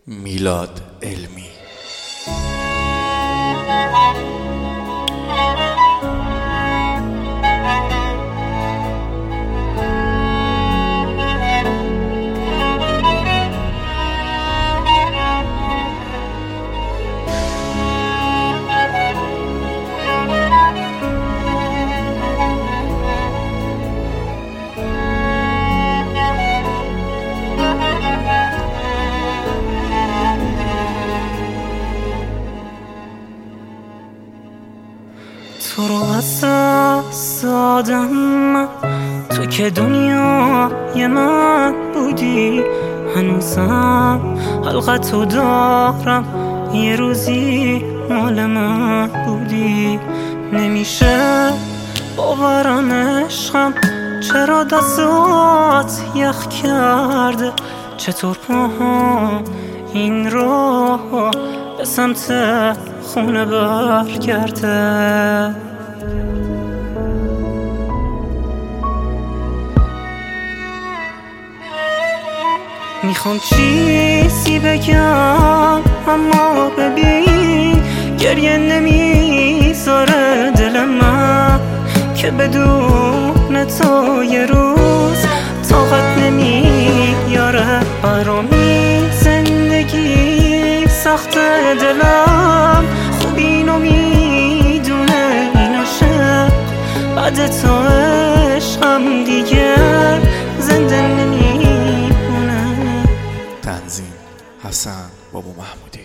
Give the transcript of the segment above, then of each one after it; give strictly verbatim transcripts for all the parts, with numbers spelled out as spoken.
میلاد علمی. تو رو از دست دادم من، تو که دنیای من بودی. هنوزم حلقتو دارم، یه روزی مال من بودی. نمیشه باورم عشقم، چرا دستات یخ کرده؟ چطور پاهم این راه به سمت خونه برگرده؟ میخوام چیزی بگم اما ببین گریه نمیذاره دل من، که بدون تو یه روز طاقت نمیاره برامی. زندگی سخت دلم خوب اینو میدونه، این عشق بعد تو عشقم دیگه زنده نمیمونه. تنظیم حسن بابو محمودی.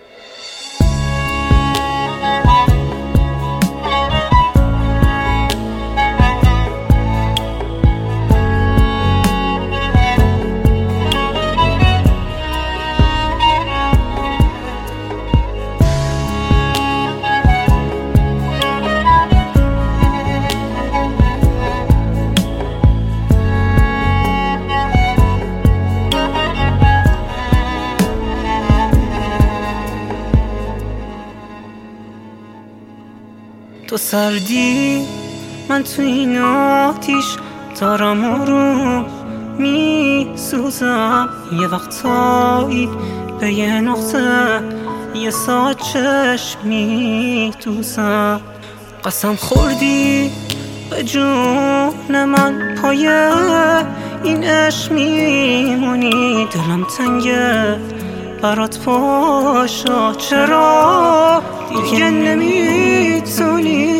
تو سردی من تو این آتیش دارم آروم می سوزم. یه وقتایی به یه نقطه یه ساعت چشم می دوزم. قسم خوردی به جون من، پای این عشق میمونی. دلم تنگه برات پاشا، چرا دیگه نمیتونی؟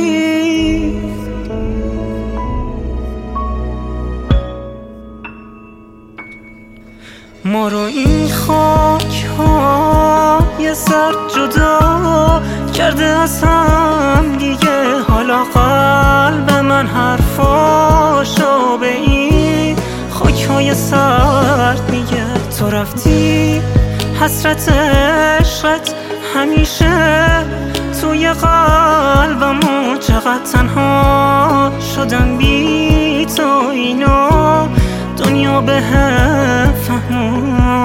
ما رو این خاک ها یه سر جدا کرده از هم دیگه. حالا قلب من حرفاشو به این خاک های سرد میگه. تو رفتی حسرت عشقت همیشه توی قلبمو، چقدر تنها شدم بی تو، اینو دنیا به هم فهمون.